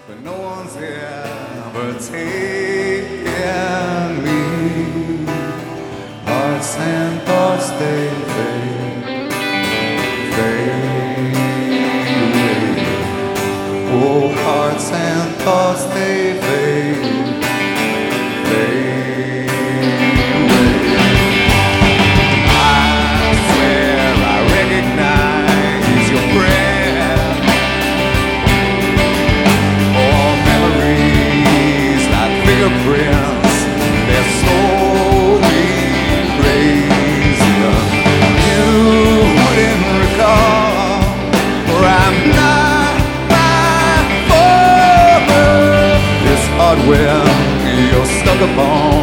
but no one's ever taken me. Hearts and thoughts, they fade, fade away. Oh, hearts and thoughts, they fade, fade away. I swear I recognize your breath. All memories like fingerprints, they're slowly crazy. You wouldn't recall, for I'm not my former. This hardware you're stuck upon